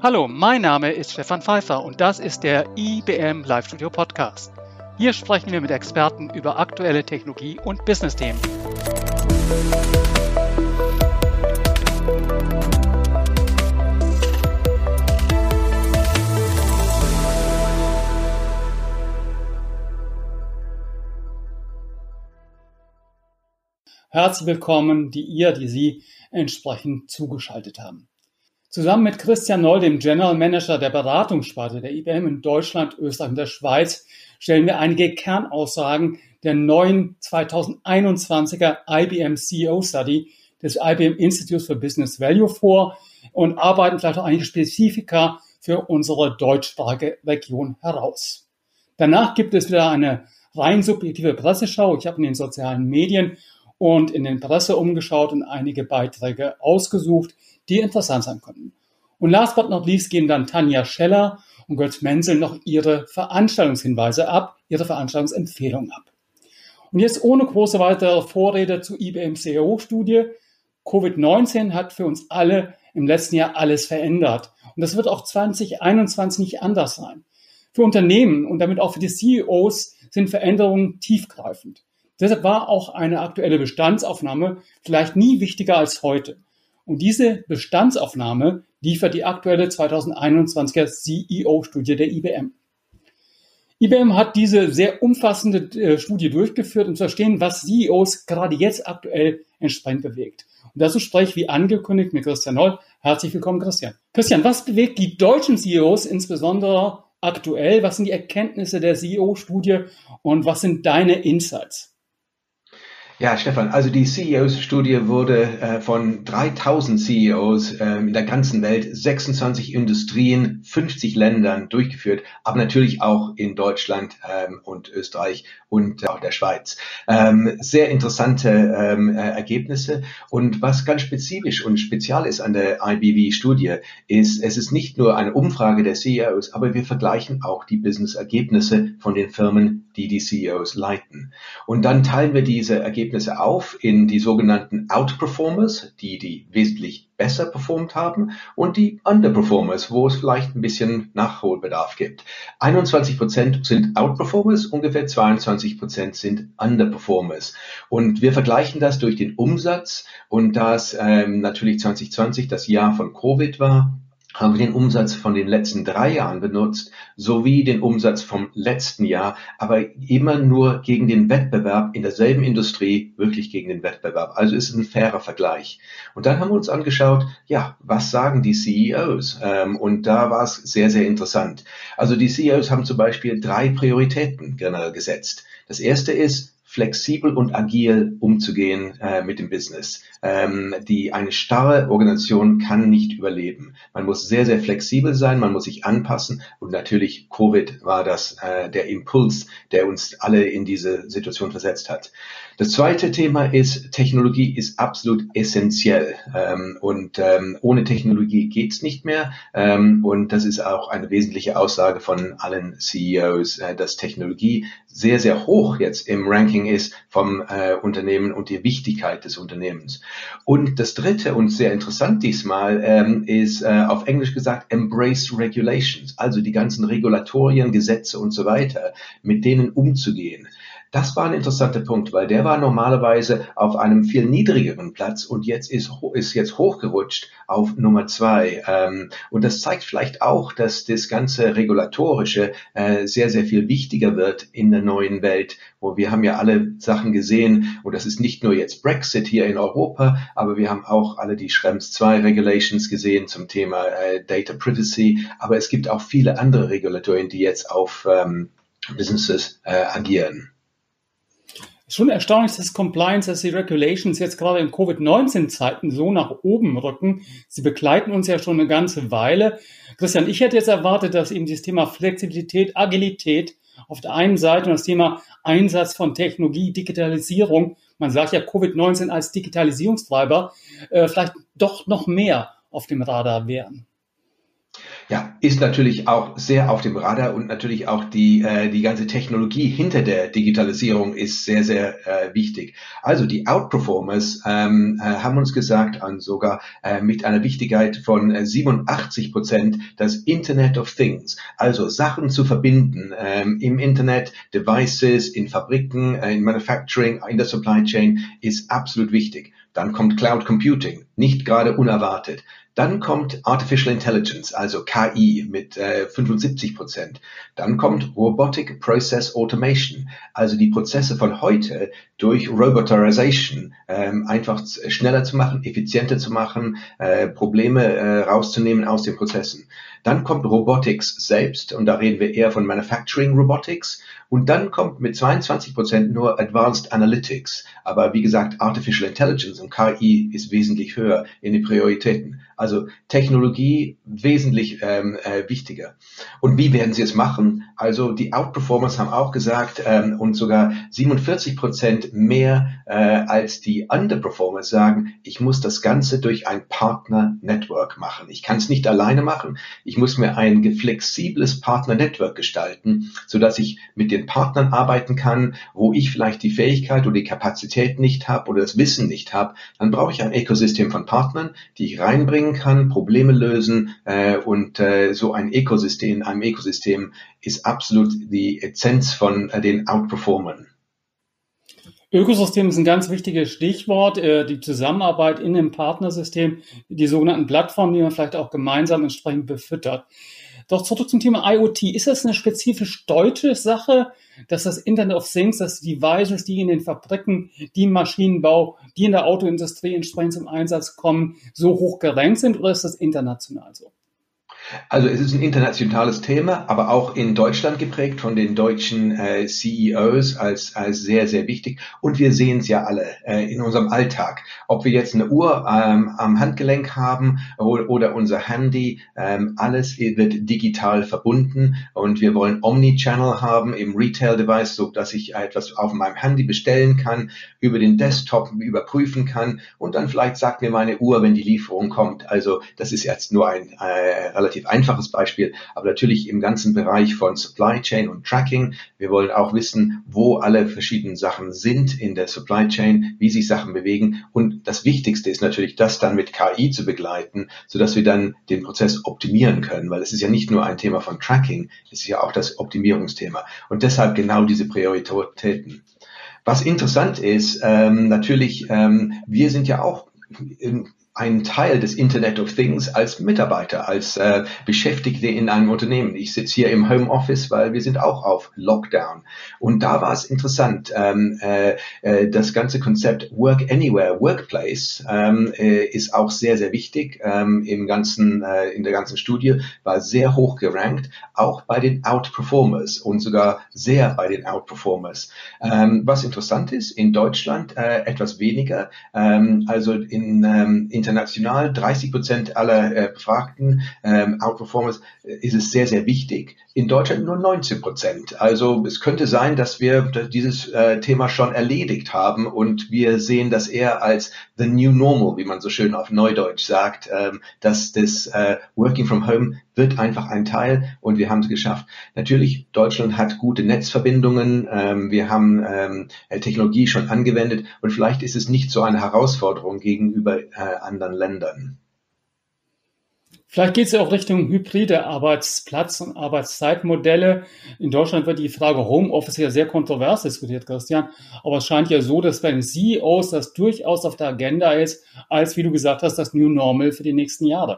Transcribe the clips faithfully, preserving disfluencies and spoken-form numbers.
Hallo, mein Name ist Stefan Pfeiffer und das ist der I B M Live Studio Podcast. Hier sprechen wir mit Experten über aktuelle Technologie- und Business-Themen. Herzlich willkommen, die ihr, die Sie entsprechend zugeschaltet haben. Zusammen mit Christian Noll, dem General Manager der Beratungssparte der I B M in Deutschland, Österreich und der Schweiz, stellen wir einige Kernaussagen der neuen zweitausendeinundzwanziger I B M C E O Study des I B M Institute for Business Value vor und arbeiten vielleicht auch einige Spezifika für unsere deutschsprachige Region heraus. Danach gibt es wieder eine rein subjektive Presseschau. Ich habe in den sozialen Medien und in den Presse umgeschaut und einige Beiträge ausgesucht, die interessant sein könnten. Und last but not least geben dann Tanja Scheller und Götz Menzel noch ihre Veranstaltungshinweise ab, ihre Veranstaltungsempfehlungen ab. Und jetzt ohne große weitere Vorrede zur I B M C E O-Studie. Covid neunzehn hat für uns alle im letzten Jahr alles verändert. Und das wird auch zwanzig einundzwanzig nicht anders sein. Für Unternehmen und damit auch für die C E Os sind Veränderungen tiefgreifend. Deshalb war auch eine aktuelle Bestandsaufnahme vielleicht nie wichtiger als heute. Und diese Bestandsaufnahme liefert die aktuelle zweitausendeinundzwanziger C E O-Studie der I B M. I B M hat diese sehr umfassende äh, Studie durchgeführt, um zu verstehen, was C E Os gerade jetzt aktuell entsprechend bewegt. Und dazu spreche ich wie angekündigt mit Christian Noll. Herzlich willkommen, Christian. Christian, was bewegt die deutschen C E Os insbesondere aktuell? Was sind die Erkenntnisse der C E O-Studie und was sind deine Insights? Ja, Stefan, also die C E O-Studie wurde äh, von dreitausend C E Os äh, in der ganzen Welt, sechsundzwanzig Industrien, fünfzig Ländern durchgeführt, aber natürlich auch in Deutschland ähm, und Österreich und äh, auch der Schweiz. Ähm, sehr interessante ähm, äh, Ergebnisse, und was ganz spezifisch und spezial ist an der I B V-Studie, ist, es ist nicht nur eine Umfrage der C E Os, aber wir vergleichen auch die Business-Ergebnisse von den Firmen, die die C E Os leiten. Und dann teilen wir diese Ergebnisse auf in die sogenannten Outperformers, die die wesentlich besser performt haben, und die Underperformers, wo es vielleicht ein bisschen Nachholbedarf gibt. einundzwanzig Prozent sind Outperformers, ungefähr zweiundzwanzig Prozent sind Underperformers. Und wir vergleichen das durch den Umsatz, und da es ähm, natürlich zwanzig zwanzig das Jahr von Covid war, haben wir den Umsatz von den letzten drei Jahren benutzt, sowie den Umsatz vom letzten Jahr, aber immer nur gegen den Wettbewerb in derselben Industrie, wirklich gegen den Wettbewerb. Also ist es ein fairer Vergleich. Und dann haben wir uns angeschaut, ja, was sagen die C E Os? Ähm, und da war es sehr, sehr interessant. Also die C E Os haben zum Beispiel drei Prioritäten generell gesetzt. Das erste ist, flexibel und agil umzugehen äh, mit dem Business. Ähm, die eine starre Organisation kann nicht überleben. Man muss sehr, sehr flexibel sein, man muss sich anpassen, und natürlich Covid war das äh, der Impuls, der uns alle in diese Situation versetzt hat. Das zweite Thema ist, Technologie ist absolut essentiell, ähm, und ähm, ohne Technologie geht's nicht mehr, ähm, und das ist auch eine wesentliche Aussage von allen C E Os, äh, dass Technologie sehr, sehr hoch jetzt im Ranking ist vom äh, Unternehmen und die Wichtigkeit des Unternehmens. Und das dritte und sehr interessant diesmal ähm, ist äh, auf Englisch gesagt Embrace Regulations, also die ganzen Regulatorien, Gesetze und so weiter, mit denen umzugehen. Das war ein interessanter Punkt, weil der war normalerweise auf einem viel niedrigeren Platz und jetzt ist, ist jetzt hochgerutscht auf Nummer zwei. Ähm, und das zeigt vielleicht auch, dass das ganze Regulatorische äh, sehr, sehr viel wichtiger wird in der neuen Welt, wo wir haben ja alle Sachen gesehen, und das ist nicht nur jetzt Brexit hier in Europa, aber wir haben auch alle die Schrems zwei Regulations gesehen zum Thema äh, Data Privacy, aber es gibt auch viele andere Regulatorien, die jetzt auf ähm, Businesses äh, agieren. Schon erstaunlich, dass Compliance, dass die Regulations jetzt gerade in Covid neunzehn Zeiten so nach oben rücken. Sie begleiten uns ja schon eine ganze Weile. Christian, ich hätte jetzt erwartet, dass eben dieses Thema Flexibilität, Agilität auf der einen Seite und das Thema Einsatz von Technologie, Digitalisierung, man sagt ja Covid neunzehn als Digitalisierungstreiber, äh, vielleicht doch noch mehr auf dem Radar wären. Ja, ist natürlich auch sehr auf dem Radar und natürlich auch die, äh, die ganze Technologie hinter der Digitalisierung ist sehr, sehr äh, wichtig. Also die Outperformers ähm, äh, haben uns gesagt, an sogar äh, mit einer Wichtigkeit von äh, siebenundachtzig Prozent, das Internet of Things, also Sachen zu verbinden ähm, im Internet, Devices, in Fabriken, äh, in Manufacturing, in der Supply Chain, ist absolut wichtig. Dann kommt Cloud Computing, nicht gerade unerwartet. Dann kommt Artificial Intelligence, also K I mit äh, fünfundsiebzig Prozent. Dann kommt Robotic Process Automation, also die Prozesse von heute durch Roboterization ähm, einfach schneller zu machen, effizienter zu machen, äh, Probleme äh, rauszunehmen aus den Prozessen. Dann kommt Robotics selbst und da reden wir eher von Manufacturing Robotics. Und dann kommt mit zweiundzwanzig Prozent nur Advanced Analytics. Aber wie gesagt, Artificial Intelligence und K I ist wesentlich höher in den Prioritäten. Also Technologie wesentlich ähm, äh, wichtiger. Und wie werden sie es machen? Also die Outperformers haben auch gesagt, ähm, und sogar siebenundvierzig Prozent mehr äh, als die Underperformers sagen, ich muss das Ganze durch ein Partner-Network machen. Ich kann es nicht alleine machen. Ich muss mir ein flexibles Partner-Network gestalten, sodass ich mit den Partnern arbeiten kann, wo ich vielleicht die Fähigkeit oder die Kapazität nicht habe oder das Wissen nicht habe. Dann brauche ich ein Ökosystem von Partnern, die ich reinbringen kann, Probleme lösen äh, und äh, so ein Ökosystem, einem Ökosystem ist absolut die Essenz von äh, den Outperformern. Ökosystem ist ein ganz wichtiges Stichwort, äh, die Zusammenarbeit in einem Partnersystem, die sogenannten Plattformen, die man vielleicht auch gemeinsam entsprechend befüttert. Doch zurück zum Thema IoT. Ist das eine spezifisch deutsche Sache, dass das Internet of Things, dass die Devices, die in den Fabriken, die im Maschinenbau, die in der Autoindustrie entsprechend zum Einsatz kommen, so hoch gerankt sind, oder ist das international so? Also es ist ein internationales Thema, aber auch in Deutschland geprägt von den deutschen äh, C E Os als, als sehr, sehr wichtig. Und wir sehen es ja alle äh, in unserem Alltag. Ob wir jetzt eine Uhr ähm, am Handgelenk haben oder, oder unser Handy, ähm, alles wird digital verbunden. Und wir wollen Omnichannel haben im Retail-Device, so dass ich etwas auf meinem Handy bestellen kann, über den Desktop überprüfen kann und dann vielleicht sagt mir meine Uhr, wenn die Lieferung kommt. Also das ist jetzt nur ein äh, relativ einfaches Beispiel, aber natürlich im ganzen Bereich von Supply Chain und Tracking. Wir wollen auch wissen, wo alle verschiedenen Sachen sind in der Supply Chain, wie sich Sachen bewegen. Und das Wichtigste ist natürlich, das dann mit K I zu begleiten, sodass wir dann den Prozess optimieren können, weil es ist ja nicht nur ein Thema von Tracking, es ist ja auch das Optimierungsthema. Und deshalb genau diese Prioritäten. Was interessant ist, ähm, natürlich, ähm, wir sind ja auch in, ein Teil des Internet of Things als Mitarbeiter, als äh, Beschäftigte in einem Unternehmen. Ich sitze hier im Homeoffice, weil wir sind auch auf Lockdown. Und da war es interessant, ähm, äh, äh, das ganze Konzept Work Anywhere, Workplace ähm, äh, ist auch sehr, sehr wichtig. Ähm, im ganzen, äh, in der ganzen Studie war sehr hoch gerankt, auch bei den Outperformers und sogar sehr bei den Outperformers. Ähm, was interessant ist, in Deutschland äh, etwas weniger, ähm, also in, ähm, in international, dreißig Prozent aller äh, Befragten, ähm, Outperformers, äh, ist es sehr, sehr wichtig. In Deutschland nur neunzehn Prozent. Also es könnte sein, dass wir dieses äh, Thema schon erledigt haben und wir sehen das eher als the new normal, wie man so schön auf Neudeutsch sagt, ähm, dass das äh, Working from Home wird einfach ein Teil und wir haben es geschafft. Natürlich, Deutschland hat gute Netzverbindungen, ähm, wir haben ähm, Technologie schon angewendet und vielleicht ist es nicht so eine Herausforderung gegenüber äh, anderen Ländern. Vielleicht geht es ja auch Richtung hybride Arbeitsplatz- und Arbeitszeitmodelle. In Deutschland wird die Frage Homeoffice ja sehr kontrovers diskutiert, Christian. Aber es scheint ja so, dass bei den C E Os das durchaus auf der Agenda ist, als, wie du gesagt hast, das New Normal für die nächsten Jahre.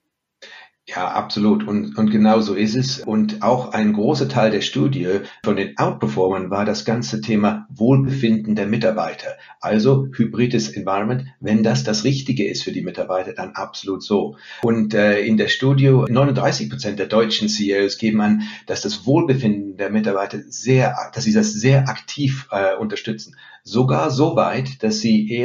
Ja, absolut. Und, und genau so ist es. Und auch ein großer Teil der Studie von den Outperformern war das ganze Thema Wohlbefinden der Mitarbeiter. Also hybrides Environment. Wenn das das Richtige ist für die Mitarbeiter, dann absolut so. Und äh, in der Studie neununddreißig Prozent der deutschen C E Os geben an, dass das Wohlbefinden der Mitarbeiter sehr, dass sie das sehr aktiv äh, unterstützen. Sogar so weit, dass sie eher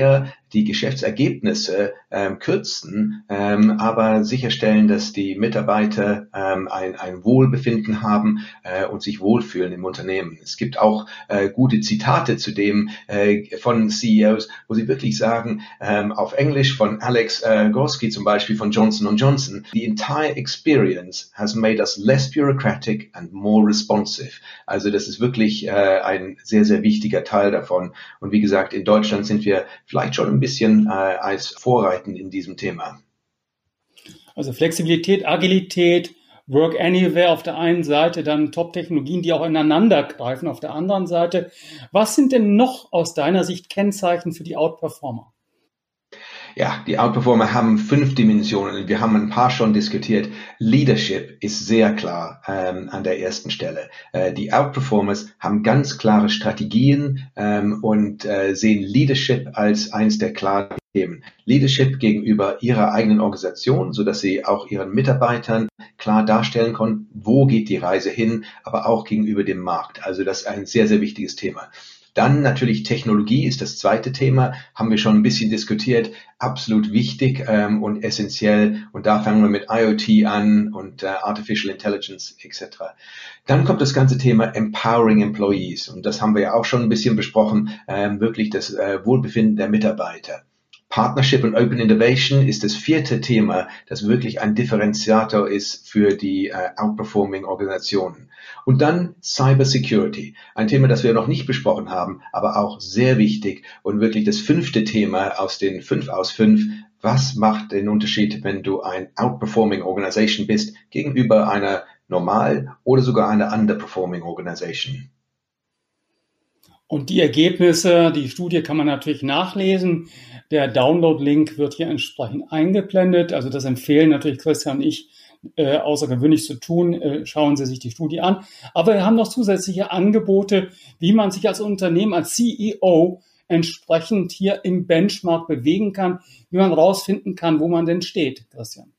die Geschäftsergebnisse ähm, kürzen, ähm, aber sicherstellen, dass die Mitarbeiter ähm, ein, ein Wohlbefinden haben äh, und sich wohlfühlen im Unternehmen. Es gibt auch äh, gute Zitate zu dem äh, von C E Os, wo sie wirklich sagen, ähm, auf Englisch von Alex äh, Gorski zum Beispiel von Johnson and Johnson, the entire experience has made us less bureaucratic and more responsive. Also das ist wirklich äh, ein sehr, sehr wichtiger Teil davon. Und wie gesagt, in Deutschland sind wir vielleicht schon ein bisschen äh, als Vorreiter in diesem Thema. Also Flexibilität, Agilität, Work Anywhere auf der einen Seite, dann Top-Technologien, die auch ineinander greifen auf der anderen Seite. Was sind denn noch aus deiner Sicht Kennzeichen für die Outperformer? Ja, die Outperformer haben fünf Dimensionen. Wir haben ein paar schon diskutiert. Leadership ist sehr klar ähm, an der ersten Stelle. Äh, die Outperformers haben ganz klare Strategien ähm, und äh, sehen Leadership als eines der klaren Themen. Leadership gegenüber ihrer eigenen Organisation, so dass sie auch ihren Mitarbeitern klar darstellen können, wo geht die Reise hin, aber auch gegenüber dem Markt. Also das ist ein sehr, sehr wichtiges Thema. Dann natürlich Technologie ist das zweite Thema, haben wir schon ein bisschen diskutiert, absolut wichtig ähm, und essentiell. Und da fangen wir mit I O T an und äh, Artificial Intelligence et cetera. Dann kommt das ganze Thema Empowering Employees und das haben wir ja auch schon ein bisschen besprochen, ähm, wirklich das äh, Wohlbefinden der Mitarbeiter. Partnership und Open Innovation ist das vierte Thema, das wirklich ein Differenziator ist für die äh, outperforming Organisationen. Und dann Cyber Security, ein Thema, das wir noch nicht besprochen haben, aber auch sehr wichtig und wirklich das fünfte Thema aus den fünf aus fünf. Was macht den Unterschied, wenn du ein outperforming Organisation bist gegenüber einer normal oder sogar einer underperforming Organisation? Und die Ergebnisse, die Studie kann man natürlich nachlesen. Der Download-Link wird hier entsprechend eingeblendet. Also das empfehlen natürlich Christian und ich äh, außergewöhnlich zu tun. Äh, schauen Sie sich die Studie an. Aber wir haben noch zusätzliche Angebote, wie man sich als Unternehmen, als C E O entsprechend hier im Benchmark bewegen kann, wie man rausfinden kann, wo man denn steht, Christian.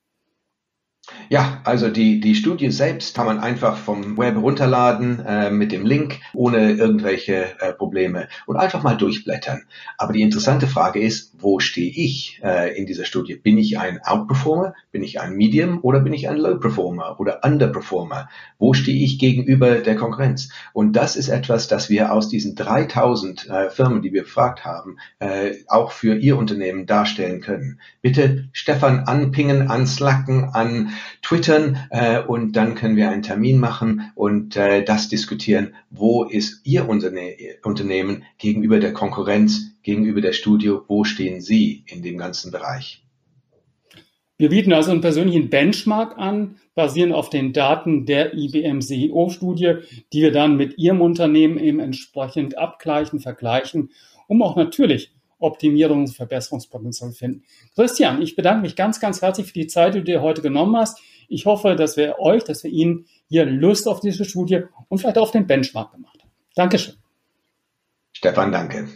Ja, also die, die Studie selbst kann man einfach vom Web runterladen äh, mit dem Link, ohne irgendwelche äh, Probleme und einfach mal durchblättern. Aber die interessante Frage ist, wo stehe ich äh, in dieser Studie? Bin ich ein Outperformer? Bin ich ein Medium oder bin ich ein Low Performer oder Underperformer? Wo stehe ich gegenüber der Konkurrenz? Und das ist etwas, das wir aus diesen dreitausend äh, Firmen, die wir befragt haben, äh, auch für Ihr Unternehmen darstellen können. Bitte Stefan anpingen, anslacken, an twittern äh, und dann können wir einen Termin machen und äh, das diskutieren, wo ist Ihr Unterne- Unternehmen gegenüber der Konkurrenz, gegenüber der Studie, wo stehen Sie in dem ganzen Bereich? Wir bieten also einen persönlichen Benchmark an, basierend auf den Daten der I B M C E O-Studie, die wir dann mit Ihrem Unternehmen eben entsprechend abgleichen, vergleichen, um auch natürlich Optimierungs- und Verbesserungspotenzial finden. Christian, ich bedanke mich ganz, ganz herzlich für die Zeit, die du dir heute genommen hast. Ich hoffe, dass wir euch, dass wir Ihnen hier Lust auf diese Studie und vielleicht auf den Benchmark gemacht haben. Dankeschön. Stefan, danke.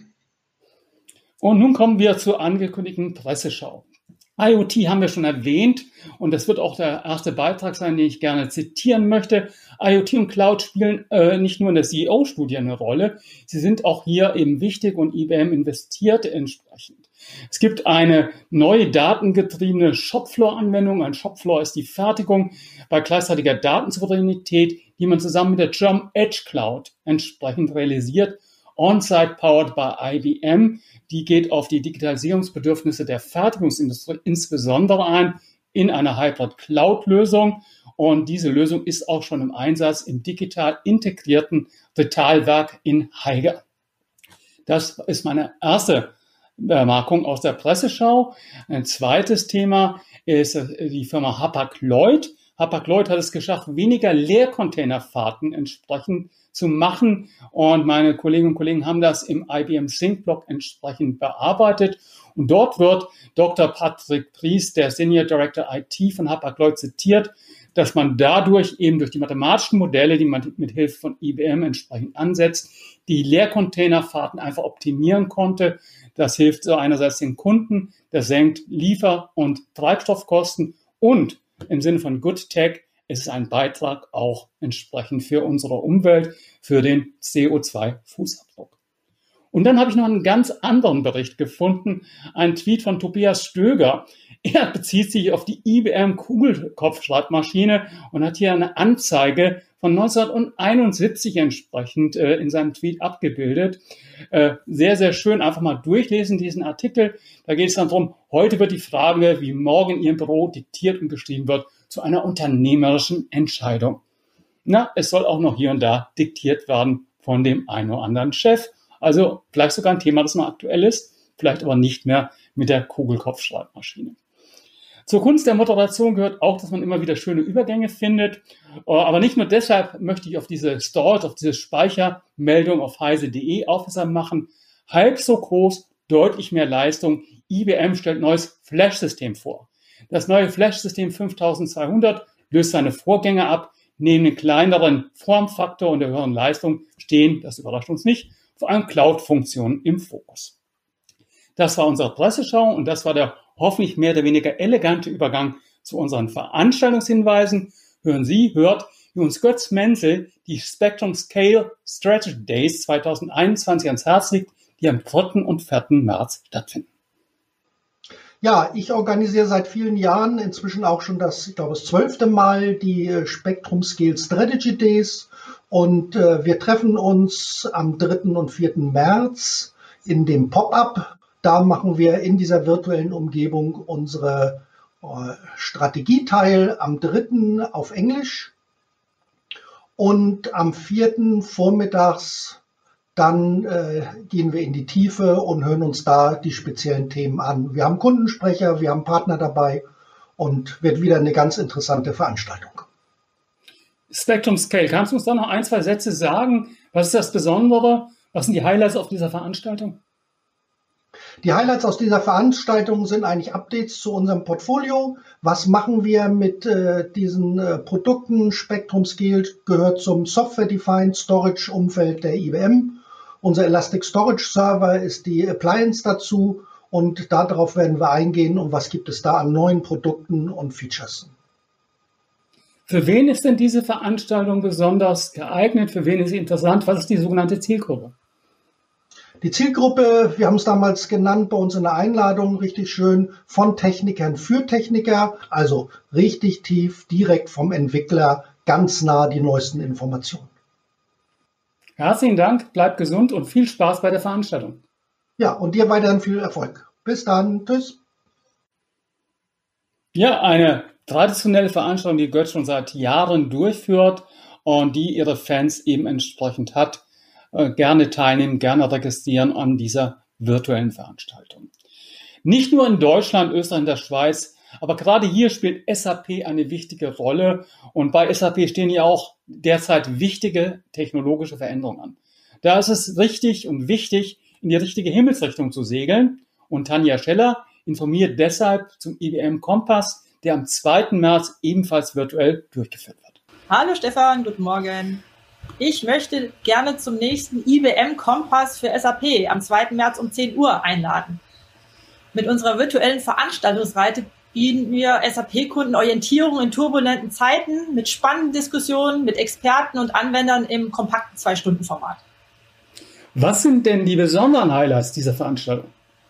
Und nun kommen wir zur angekündigten Presseschau. I O T haben wir schon erwähnt und das wird auch der erste Beitrag sein, den ich gerne zitieren möchte. I O T und Cloud spielen äh, nicht nur in der C E O-Studie eine Rolle, sie sind auch hier eben wichtig und I B M investiert entsprechend. Es gibt eine neue datengetriebene Shopfloor-Anwendung. Ein Shopfloor ist die Fertigung bei gleichzeitiger Datensouveränität, die man zusammen mit der German Edge Cloud entsprechend realisiert. On-Site powered by I B M, die geht auf die Digitalisierungsbedürfnisse der Fertigungsindustrie insbesondere ein in einer Hybrid-Cloud-Lösung. Und diese Lösung ist auch schon im Einsatz im digital integrierten Retalwerk in Haiger. Das ist meine erste Bemerkung aus der Presseschau. Ein zweites Thema ist die Firma Hapag-Lloyd. Hapag-Lloyd hat es geschafft, weniger Leercontainerfahrten entsprechend zu machen. Und meine Kolleginnen und Kollegen haben das im I B M Think-Blog entsprechend bearbeitet. Und dort wird Doktor Patrick Priest, der Senior Director I T von Hapag-Lloyd, zitiert, dass man dadurch eben durch die mathematischen Modelle, die man mit Hilfe von I B M entsprechend ansetzt, die Leercontainerfahrten einfach optimieren konnte. Das hilft so einerseits den Kunden, das senkt Liefer- und Treibstoffkosten und im Sinne von Good Tech ist es ein Beitrag auch entsprechend für unsere Umwelt, für den C O zwei Fußabdruck. Und dann habe ich noch einen ganz anderen Bericht gefunden, einen Tweet von Tobias Stöger. Er bezieht sich auf die I B M Kugelkopfschreibmaschine und hat hier eine Anzeige von neunzehnhunderteinundsiebzig entsprechend äh, in seinem Tweet abgebildet. Äh, sehr, sehr schön. Einfach mal durchlesen, diesen Artikel. Da geht es dann darum, heute wird die Frage, wie morgen in Ihrem Büro diktiert und geschrieben wird, zu einer unternehmerischen Entscheidung. Na, es soll auch noch hier und da diktiert werden von dem einen oder anderen Chef. Also vielleicht sogar ein Thema, das noch aktuell ist, vielleicht aber nicht mehr mit der Kugelkopfschreibmaschine. Zur Kunst der Moderation gehört auch, dass man immer wieder schöne Übergänge findet. Aber nicht nur deshalb möchte ich auf diese Storage, auf diese Speichermeldung auf heise punkt de aufmerksam machen. Halb so groß, deutlich mehr Leistung. I B M stellt neues Flash-System vor. Das neue Flash-System fünftausendzweihundert löst seine Vorgänger ab. Neben dem kleineren Formfaktor und der höheren Leistung stehen, das überrascht uns nicht, vor allem Cloud-Funktionen im Fokus. Das war unsere Presseschau und das war der hoffentlich mehr oder weniger elegante Übergang zu unseren Veranstaltungshinweisen. Hören Sie, hört, wie uns Götz Menzel die Spectrum Scale Strategy Days zweitausendeinundzwanzig ans Herz legt, die am dritten und vierten März stattfinden. Ja, ich organisiere seit vielen Jahren, inzwischen auch schon das, ich glaube, das zwölfte Mal die Spectrum Scale Strategy Days und äh, wir treffen uns am dritten und vierten März in dem Pop-up. Da machen wir in dieser virtuellen Umgebung unsere äh, Strategieteil am dritten auf Englisch und am vierten vormittags dann äh, gehen wir in die Tiefe und hören uns da die speziellen Themen an. Wir haben Kundensprecher, wir haben Partner dabei und wird wieder eine ganz interessante Veranstaltung. Spectrum Scale, kannst du uns da noch ein, zwei Sätze sagen? Was ist das Besondere? Was sind die Highlights auf dieser Veranstaltung? Die Highlights aus dieser Veranstaltung sind eigentlich Updates zu unserem Portfolio. Was machen wir mit äh, diesen äh, Produkten? Spectrum Scale gehört zum Software-Defined Storage-Umfeld der I B M. Unser Elastic Storage Server ist die Appliance dazu und darauf werden wir eingehen und was gibt es da an neuen Produkten und Features. Für wen ist denn diese Veranstaltung besonders geeignet? Für wen ist sie interessant? Was ist die sogenannte Zielgruppe? Die Zielgruppe, wir haben es damals genannt bei uns in der Einladung, richtig schön, von Technikern für Techniker, also richtig tief, direkt vom Entwickler, ganz nah die neuesten Informationen. Herzlichen Dank, bleibt gesund und viel Spaß bei der Veranstaltung. Ja, und dir weiterhin viel Erfolg. Bis dann, tschüss. Ja, eine traditionelle Veranstaltung, die Götz schon seit Jahren durchführt und die ihre Fans eben entsprechend hat. Gerne teilnehmen, gerne registrieren an dieser virtuellen Veranstaltung. Nicht nur in Deutschland, Österreich und der Schweiz, aber gerade hier spielt S A P eine wichtige Rolle und bei S A P stehen ja auch derzeit wichtige technologische Veränderungen an. Da ist es richtig und wichtig, in die richtige Himmelsrichtung zu segeln und Tanja Scheller informiert deshalb zum I B M Kompass, der am zweiten März ebenfalls virtuell durchgeführt wird. Hallo Stefan, guten Morgen. Ich möchte gerne zum nächsten I B M Kompass für S A P am zweiten März um zehn Uhr einladen. Mit unserer virtuellen Veranstaltungsreihe bieten wir S A P-Kunden Orientierung in turbulenten Zeiten mit spannenden Diskussionen mit Experten und Anwendern im kompakten Zwei-Stunden-Format. Was sind denn die besonderen Highlights dieser Veranstaltung?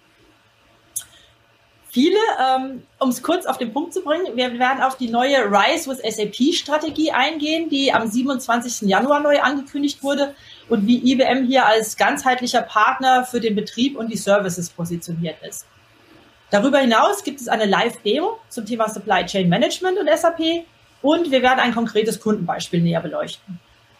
Viele, ähm, um es kurz auf den Punkt zu bringen, wir werden auf die neue Rise with S A P-Strategie eingehen, die am siebenundzwanzigsten Januar neu angekündigt wurde und wie I B M hier als ganzheitlicher Partner für den Betrieb und die Services positioniert ist. Darüber hinaus gibt es eine Live-Demo zum Thema Supply Chain Management und S A P und wir werden ein konkretes Kundenbeispiel näher beleuchten.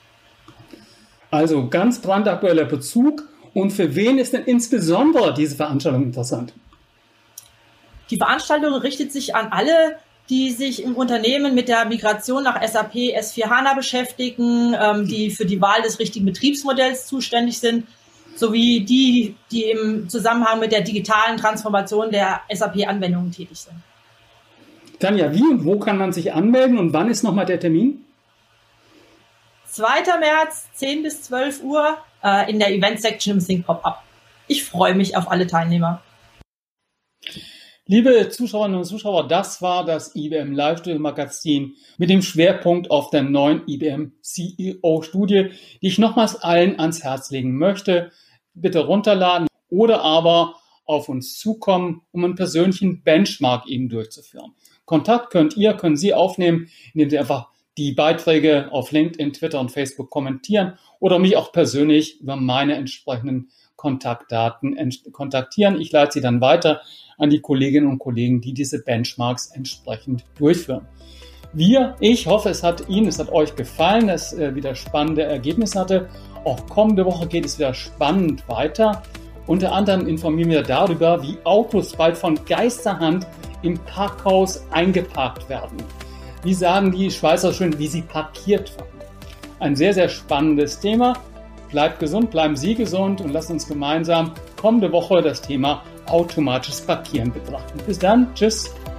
Also ganz brandaktueller Bezug. Und für wen ist denn insbesondere diese Veranstaltung interessant? Die Veranstaltung richtet sich an alle, die sich im Unternehmen mit der Migration nach S A P S vier HANA beschäftigen, ähm, die für die Wahl des richtigen Betriebsmodells zuständig sind, sowie die, die im Zusammenhang mit der digitalen Transformation der S A P-Anwendungen tätig sind. Tanja, wie und wo kann man sich anmelden und wann ist nochmal der Termin? zweiter März, zehn bis zwölf Uhr äh, in der Event-Section im Think Pop-Up. Ich freue mich auf alle Teilnehmer. Liebe Zuschauerinnen und Zuschauer, das war das I B M Live-Studio-Magazin mit dem Schwerpunkt auf der neuen I B M C E O-Studie, die ich nochmals allen ans Herz legen möchte. bitte runterladen oder aber auf uns zukommen, um einen persönlichen Benchmark eben durchzuführen. Kontakt könnt ihr, können Sie aufnehmen, indem Sie einfach die Beiträge auf LinkedIn, Twitter und Facebook kommentieren oder mich auch persönlich über meine entsprechenden Kontaktdaten kontaktieren. Ich leite sie dann weiter an die Kolleginnen und Kollegen, die diese Benchmarks entsprechend durchführen. Wir, ich hoffe, es hat Ihnen, es hat euch gefallen, dass es wieder spannende Ergebnisse hatte. Auch kommende Woche geht es wieder spannend weiter. Unter anderem informieren wir darüber, wie Autos bald von Geisterhand im Parkhaus eingeparkt werden. Wie sagen die Schweizer schön, wie sie parkiert werden. Ein sehr, sehr spannendes Thema. Bleibt gesund, bleiben Sie gesund und lasst uns gemeinsam kommende Woche das Thema automatisches Parkieren betrachten. Bis dann, tschüss.